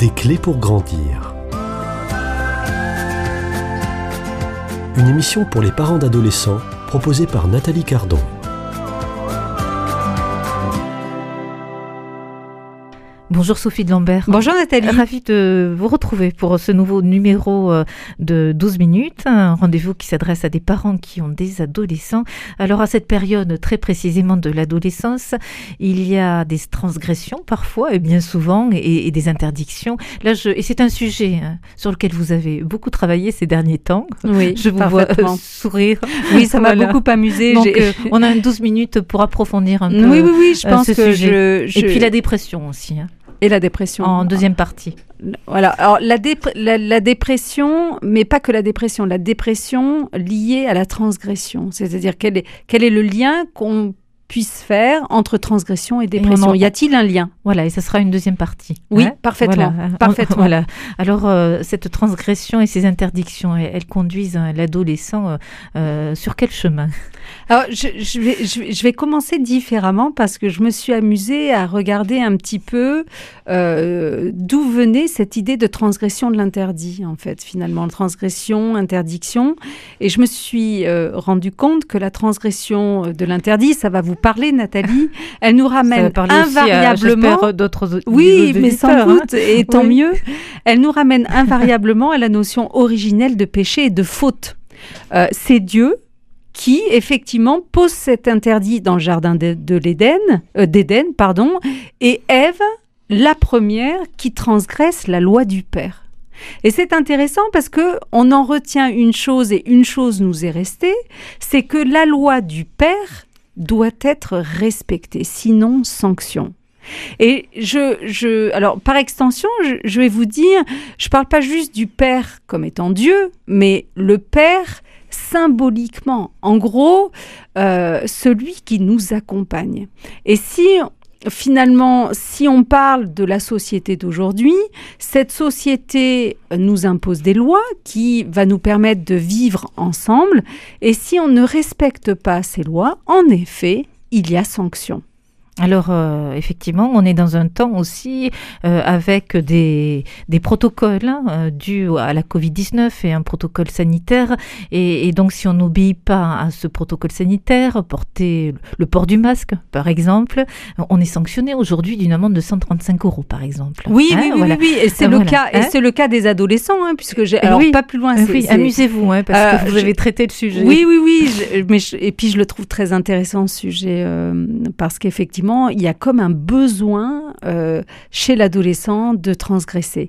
Des clés pour grandir. Une émission pour les parents d'adolescents proposée par Nathalie Cardon. Bonjour Sophie de Lambert. Bonjour Nathalie. Ravie de vous retrouver pour ce nouveau numéro de 12 minutes, un rendez-vous qui s'adresse à des parents qui ont des adolescents. Alors à cette période très précisément de l'adolescence, il y a des transgressions parfois et bien souvent et des interdictions. Là, et c'est un sujet sur lequel vous avez beaucoup travaillé ces derniers temps. Oui, je vous vois sourire. Oui, ça m'a beaucoup amusé. Donc on a 12 minutes pour approfondir un peu oui, je pense ce que sujet. Et puis la dépression aussi. Et la dépression. En deuxième partie. Voilà. Alors, la dépression, mais pas que la dépression liée à la transgression. C'est-à-dire, quel est le lien qu'on puisse faire entre transgression et dépression. Y a-t-il un lien ? Voilà, et ça sera une deuxième partie. Oui, parfaitement. Voilà. Parfaitement. Voilà. Alors, cette transgression et ces interdictions, elles conduisent l'adolescent sur quel chemin ? Alors, je vais commencer différemment parce que je me suis amusée à regarder un petit peu d'où venait cette idée de transgression de l'interdit, en fait, finalement. Transgression, interdiction. Et je me suis rendu compte que la transgression de l'interdit, ça va vous parler, Nathalie, elle nous ramène invariablement... d'autres oui, mais sans doute, et tant mieux. Elle nous ramène invariablement à la notion originelle de péché et de faute. C'est Dieu qui, effectivement, pose cet interdit dans le jardin d'Éden, et Ève, la première, qui transgresse la loi du Père. Et c'est intéressant parce qu'on en retient une chose, et une chose nous est restée, c'est que la loi du Père doit être respectée, sinon sanction. Et alors par extension, je vais vous dire, je ne parle pas juste du Père comme étant Dieu, mais le Père symboliquement, en gros, celui qui nous accompagne. Et finalement, si on parle de la société d'aujourd'hui, cette société nous impose des lois qui vont nous permettre de vivre ensemble. Et si on ne respecte pas ces lois, en effet, il y a sanction. Alors, effectivement, on est dans un temps aussi avec des protocoles dus à la Covid-19 et un protocole sanitaire. Et donc, si on n'obéit pas à ce protocole sanitaire, porter le port du masque, par exemple, on est sanctionné aujourd'hui d'une amende de 135 €, par exemple. Oui. Et c'est le cas. Et c'est le cas des adolescents, puisque pas plus loin. Amusez-vous, parce que vous avez traité le sujet. Oui. Et puis, je le trouve très intéressant, ce sujet, parce qu'effectivement, il y a comme un besoin chez l'adolescent de transgresser.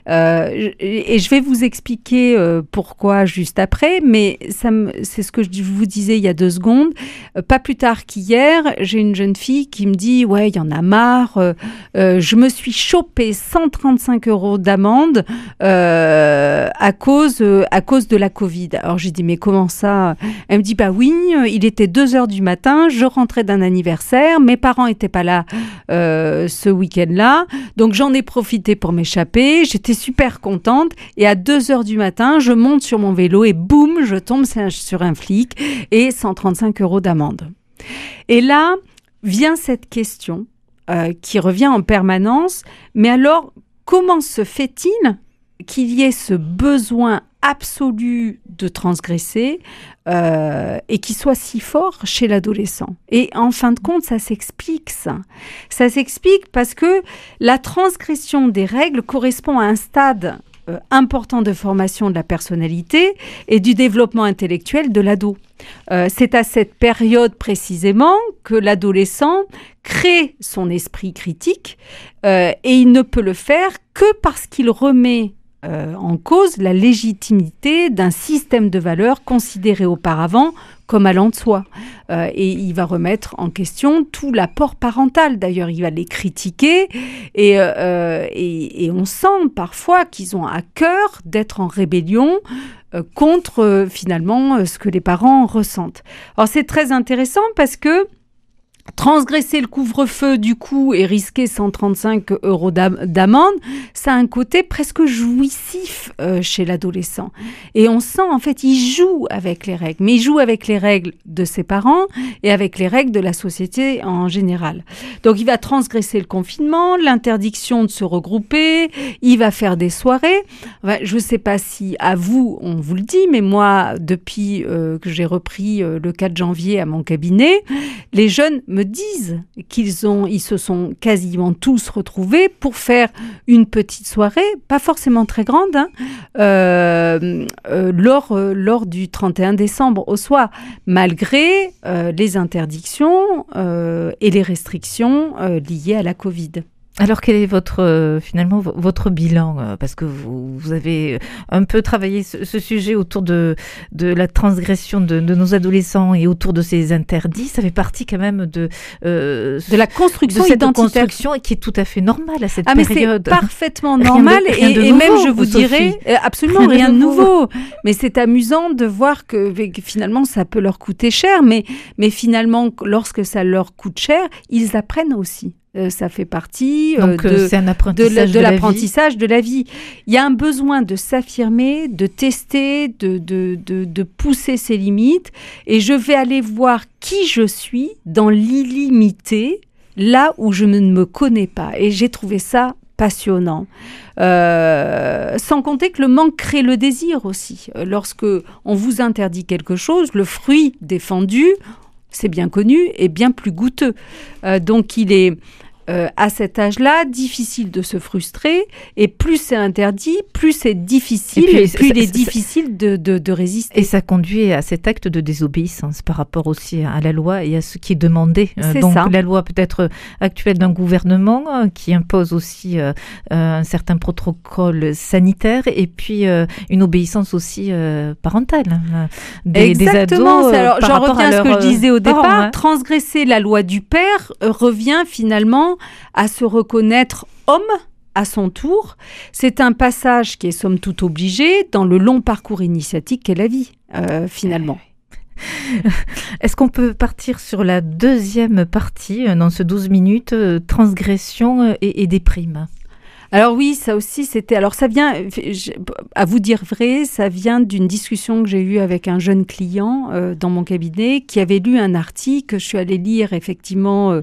Et je vais vous expliquer pourquoi juste après, mais c'est ce que je vous disais il y a 2 secondes. Pas plus tard qu'hier, j'ai une jeune fille qui me dit « Ouais, il y en a marre, je me suis chopé 135 € d'amende à cause de la Covid. » Alors j'ai dit « Mais comment ça ?» Elle me dit « Bah oui, il était 2h du matin, je rentrais d'un anniversaire, mes parents n'étaient pas là ce week-end-là, donc j'en ai profité pour m'échapper, j'étais super contente, et à 2h du matin, je monte sur mon vélo et boum, je tombe sur un flic et 135 € d'amende. » Et là, vient cette question qui revient en permanence, mais alors, comment se fait-il qu'il y ait ce besoin absolu de transgresser et qui soit si fort chez l'adolescent. Et en fin de compte, ça s'explique ça. Ça s'explique parce que la transgression des règles correspond à un stade important de formation de la personnalité et du développement intellectuel de l'ado. C'est à cette période précisément que l'adolescent crée son esprit critique et il ne peut le faire que parce qu'il remet en cause la légitimité d'un système de valeurs considéré auparavant comme allant de soi. Et il va remettre en question tout l'apport parental. D'ailleurs, il va les critiquer et on sent parfois qu'ils ont à cœur d'être en rébellion contre finalement ce que les parents ressentent. Alors c'est très intéressant parce que Transgresser le couvre-feu, du coup, et risquer 135 € d'amende, ça a un côté presque jouissif chez l'adolescent. Et on sent, en fait, il joue avec les règles. Mais il joue avec les règles de ses parents et avec les règles de la société en général. Donc, il va transgresser le confinement, l'interdiction de se regrouper, il va faire des soirées. Enfin, je ne sais pas si à vous, on vous le dit, mais moi, depuis que j'ai repris le 4 janvier à mon cabinet, les jeunes me disent qu'ils se sont quasiment tous retrouvés pour faire une petite soirée, pas forcément très grande, lors du 31 décembre au soir, malgré les interdictions et les restrictions liées à la Covid. Alors, quel est finalement votre bilan? Parce que vous avez un peu travaillé ce sujet autour de la transgression de nos adolescents et autour de ces interdits. Ça fait partie quand même de la construction de cette identitaire. Construction qui est tout à fait normale à cette mais période. C'est parfaitement normal et même, je vous dirais, absolument rien de nouveau. Mais c'est amusant de voir que finalement, ça peut leur coûter cher. Mais finalement, lorsque ça leur coûte cher, ils apprennent aussi. Ça fait partie c'est un apprentissage de l'apprentissage de la vie. Il y a un besoin de s'affirmer, de tester, de pousser ses limites. Et je vais aller voir qui je suis dans l'illimité, là où je ne me connais pas. Et j'ai trouvé ça passionnant. Sans compter que le manque crée le désir aussi. Lorsque on vous interdit quelque chose, le fruit défendu, c'est bien connu, est bien plus goûteux. Donc, il est, à cet âge-là, difficile de se frustrer. Et plus c'est interdit, plus c'est difficile. Et plus il est difficile de résister. Et ça conduit à cet acte de désobéissance par rapport aussi à la loi et à ce qui est demandé. Donc, la loi peut-être actuelle d'un gouvernement qui impose aussi un certain protocole sanitaire et puis une obéissance aussi parentale des ados. Alors, j'en reviens à ce que je disais au départ. Transgresser la loi du père revient finalement à se reconnaître homme à son tour. C'est un passage qui est somme toute obligé dans le long parcours initiatique qu'est la vie, finalement. Est-ce qu'on peut partir sur la deuxième partie dans ce 12 minutes, transgression et déprime? Alors oui, ça aussi, c'était... Alors ça vient, à vous dire vrai, ça vient d'une discussion que j'ai eue avec un jeune client dans mon cabinet qui avait lu un article que je suis allée lire effectivement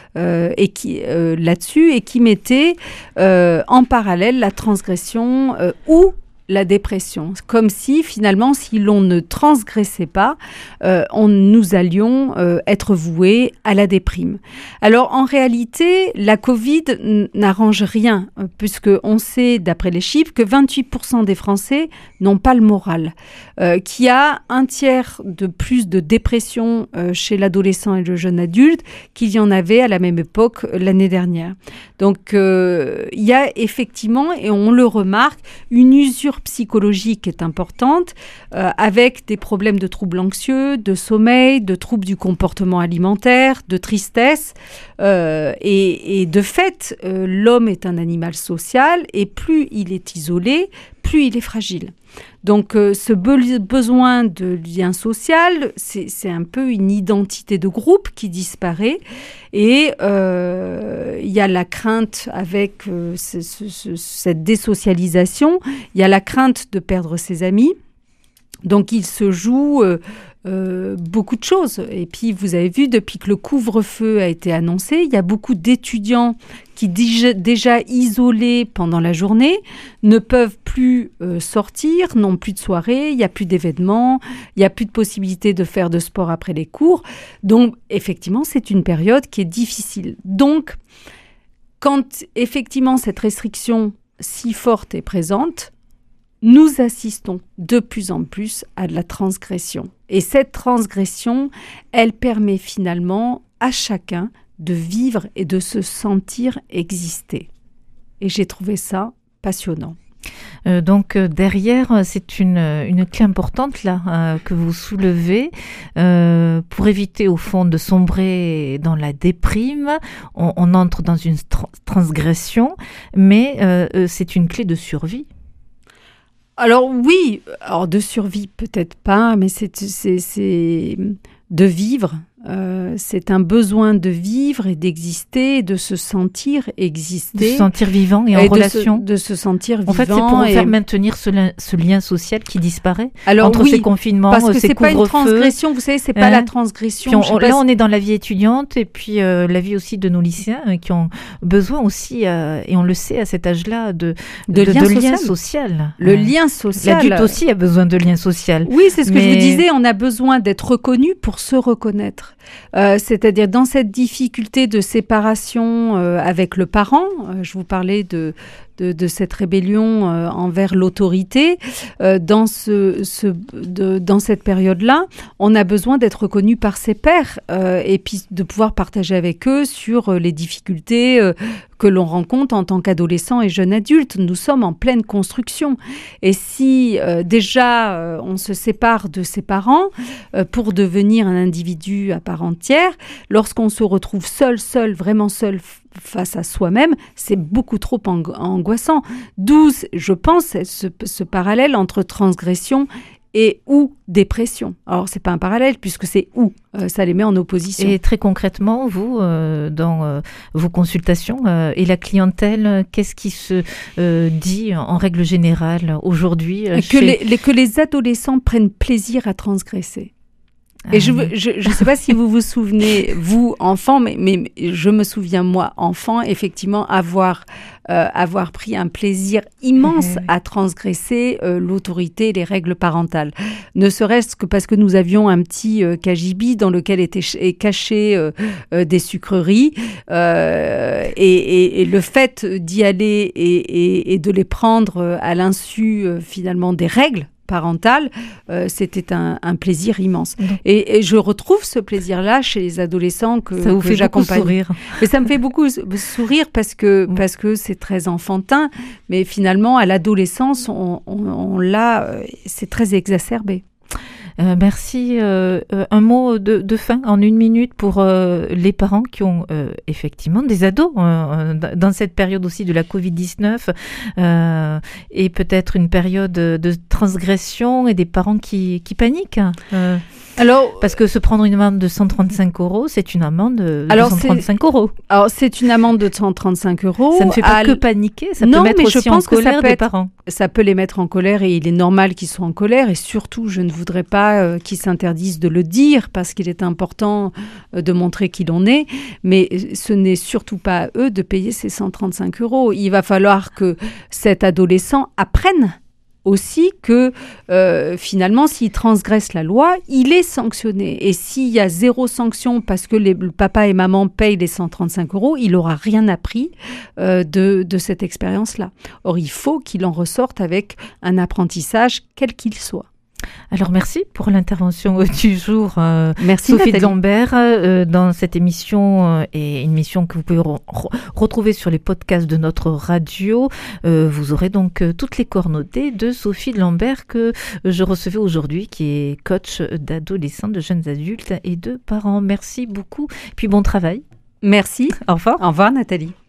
là-dessus et qui mettait en parallèle la transgression ou la dépression, comme si finalement, si l'on ne transgressait pas, nous allions être voués à la déprime. Alors en réalité, la Covid n'arrange rien, puisque on sait, d'après les chiffres, que 28% des Français n'ont pas le moral, qu'il y a un tiers de plus de dépression chez l'adolescent et le jeune adulte qu'il y en avait à la même époque l'année dernière. Donc il y a effectivement, et on le remarque, une usure psychologique est importante, avec des problèmes de troubles anxieux, de sommeil, de troubles du comportement alimentaire, de tristesse. Et de fait, l'homme est un animal social et plus il est isolé, plus il est fragile. Donc ce besoin de lien social, c'est un peu une identité de groupe qui disparaît et il y a la crainte avec cette désocialisation, il y a la crainte de perdre ses amis. Donc il se joue beaucoup de choses. Et puis vous avez vu, depuis que le couvre-feu a été annoncé, il y a beaucoup d'étudiants qui déjà isolés pendant la journée ne peuvent plus sortir, n'ont plus de soirée, il n'y a plus d'événements, il n'y a plus de possibilité de faire de sport après les cours. Donc effectivement, c'est une période qui est difficile. Donc quand effectivement cette restriction si forte est présente, nous assistons de plus en plus à de la transgression. Et cette transgression, elle permet finalement à chacun de vivre et de se sentir exister. Et j'ai trouvé ça passionnant. Donc derrière, c'est une clé importante là que vous soulevez pour éviter au fond de sombrer dans la déprime. On entre dans une transgression, mais c'est une clé de survie. Alors oui, alors de survie peut-être pas, mais c'est de vivre. C'est un besoin de vivre et d'exister, de se sentir exister. De se sentir vivant et en relation. De se sentir vivant. En fait, c'est pour faire maintenir ce lien social qui disparaît alors, entre ces confinements, parce que ces couvre-feux. C'est pas une transgression, vous savez, c'est pas la transgression. On est dans la vie étudiante et puis la vie aussi de nos lycéens qui ont besoin aussi, et on le sait à cet âge-là, de lien social. Le lien social. L'adulte aussi a besoin de lien social. Oui, c'est ce que je vous disais, on a besoin d'être reconnu pour se reconnaître. C'est-à-dire dans cette difficulté de séparation avec le parent, je vous parlais de cette rébellion envers l'autorité, dans cette période-là, on a besoin d'être reconnu par ses pairs et puis de pouvoir partager avec eux sur les difficultés que l'on rencontre en tant qu'adolescent et jeune adulte. Nous sommes en pleine construction. Et si déjà on se sépare de ses parents pour devenir un individu à part entière, lorsqu'on se retrouve seul, vraiment seul face à soi-même, c'est beaucoup trop angoissant. D'où, je pense, ce parallèle entre transgression et ou dépression. Alors, c'est pas un parallèle puisque c'est ou. Ça les met en opposition. Et très concrètement, vous, dans vos consultations et la clientèle, qu'est-ce qui se dit en règle générale aujourd'hui que les adolescents prennent plaisir à transgresser. Et je ne sais pas si vous vous souvenez, vous, enfant, mais je me souviens, moi, enfant, effectivement, avoir pris un plaisir immense à transgresser l'autorité et les règles parentales. Ne serait-ce que parce que nous avions un petit cagibi dans lequel étaient cachées des sucreries. Et le fait d'y aller et de les prendre à l'insu, finalement, des règles parentale, c'était un plaisir immense. Et je retrouve ce plaisir-là chez les adolescents que j'accompagne. Ça vous fait beaucoup sourire. Mais ça me fait beaucoup sourire parce que c'est très enfantin, mais finalement, à l'adolescence, on l'a, c'est très exacerbé. Merci. Un mot de fin en 1 minute pour les parents qui ont effectivement des ados dans cette période aussi de la Covid-19 et peut-être une période de transgression et des parents qui paniquent. Alors, parce que se prendre une amende de 135 €, c'est une amende de 135 €. Alors, c'est une amende de 135 €. Ça ne fait pas que paniquer, ça peut mettre aussi en colère des parents. Ça peut les mettre en colère et il est normal qu'ils soient en colère. Et surtout, je ne voudrais pas qu'ils s'interdisent de le dire parce qu'il est important de montrer qui l'on est. Mais ce n'est surtout pas à eux de payer ces 135 €. Il va falloir que cet adolescent apprenne aussi que finalement, s'il transgresse la loi, il est sanctionné. Et s'il y a 0 sanction parce que le papa et maman payent les 135 €, il n'aura rien appris de cette expérience-là. Or, il faut qu'il en ressorte avec un apprentissage, quel qu'il soit. Alors merci pour l'intervention du jour, merci Sophie Nathalie. de Lambert, dans cette émission et une émission que vous pouvez retrouver sur les podcasts de notre radio. Vous aurez donc toutes les coordonnées de Sophie de Lambert que je recevais aujourd'hui, qui est coach d'adolescents, de jeunes adultes et de parents. Merci beaucoup, puis bon travail. Merci. Au revoir. Au revoir Nathalie.